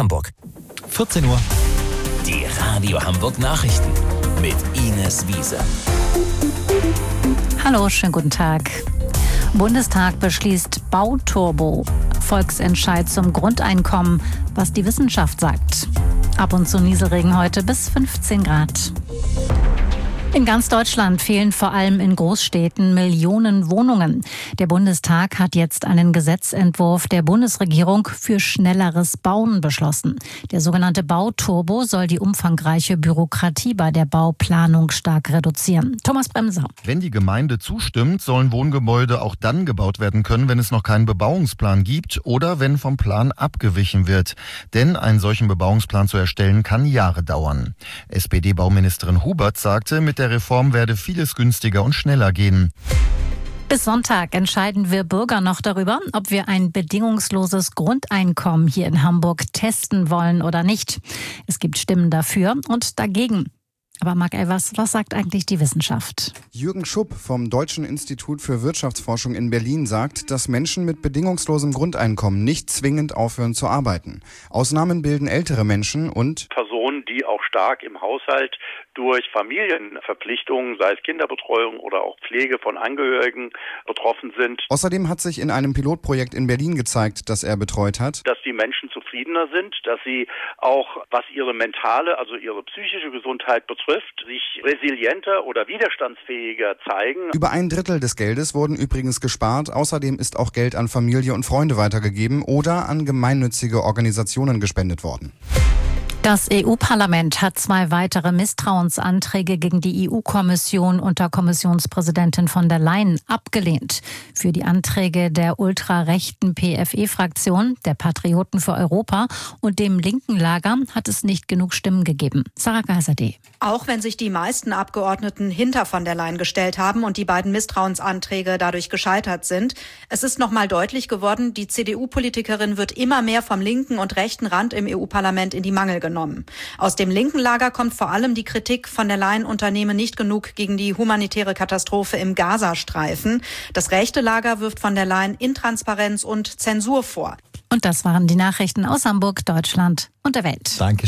Hamburg. 14 Uhr. Die Radio Hamburg Nachrichten mit Ines Wiese. Hallo, schönen guten Tag. Bundestag beschließt Bauturbo. Volksentscheid zum Grundeinkommen, was die Wissenschaft sagt. Ab und zu Nieselregen heute bis 15 Grad. In ganz Deutschland fehlen vor allem in Großstädten Millionen Wohnungen. Der Bundestag hat jetzt einen Gesetzentwurf der Bundesregierung für schnelleres Bauen beschlossen. Der sogenannte Bauturbo soll die umfangreiche Bürokratie bei der Bauplanung stark reduzieren. Thomas Bremser. Wenn die Gemeinde zustimmt, sollen Wohngebäude auch dann gebaut werden können, wenn es noch keinen Bebauungsplan gibt oder wenn vom Plan abgewichen wird. Denn einen solchen Bebauungsplan zu erstellen, kann Jahre dauern. SPD-Bauministerin Hubert sagte, mit der Reform werde vieles günstiger und schneller gehen. Bis Sonntag entscheiden wir Bürger noch darüber, ob wir ein bedingungsloses Grundeinkommen hier in Hamburg testen wollen oder nicht. Es gibt Stimmen dafür und dagegen. Aber Marc Elvers, was sagt eigentlich die Wissenschaft? Jürgen Schupp vom Deutschen Institut für Wirtschaftsforschung in Berlin sagt, dass Menschen mit bedingungslosem Grundeinkommen nicht zwingend aufhören zu arbeiten. Ausnahmen bilden ältere Menschen und Personen, die auch stark im Haushalt durch Familienverpflichtungen, sei es Kinderbetreuung oder auch Pflege von Angehörigen, betroffen sind. Außerdem hat sich in einem Pilotprojekt in Berlin gezeigt, das er betreut hat, dass die Menschen zufriedener sind, dass sie auch, was ihre mentale, also ihre psychische Gesundheit betrifft, sich resilienter oder widerstandsfähiger zeigen. Über 1/3 des Geldes wurden übrigens gespart. Außerdem ist auch Geld an Familie und Freunde weitergegeben oder an gemeinnützige Organisationen gespendet worden. Das EU-Parlament hat 2 weitere Misstrauensanträge gegen die EU-Kommission unter Kommissionspräsidentin von der Leyen abgelehnt. Für die Anträge der ultrarechten PFE-Fraktion, der Patrioten für Europa und dem linken Lager hat es nicht genug Stimmen gegeben. Sarah Geiserde. Auch wenn sich die meisten Abgeordneten hinter von der Leyen gestellt haben und die beiden Misstrauensanträge dadurch gescheitert sind, es ist nochmal deutlich geworden, die CDU-Politikerin wird immer mehr vom linken und rechten Rand im EU-Parlament in die Mangel genommen. Aus dem linken Lager kommt vor allem die Kritik, von der Leyen unternehme nicht genug gegen die humanitäre Katastrophe im Gazastreifen. Das rechte Lager wirft von der Leyen Intransparenz und Zensur vor. Und das waren die Nachrichten aus Hamburg, Deutschland und der Welt. Dankeschön.